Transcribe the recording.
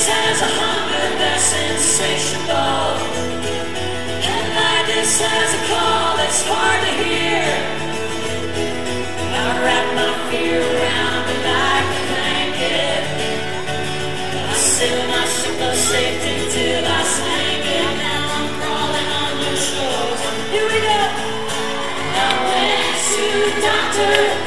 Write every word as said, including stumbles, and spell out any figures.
this has a hunger that's insatiable, and night this has a call that's hard to hear. I wrap my fear around me like a blanket. I sail my ship of safety till I sank it. Now I'm crawling on your shores. Here we go. I went to doctor.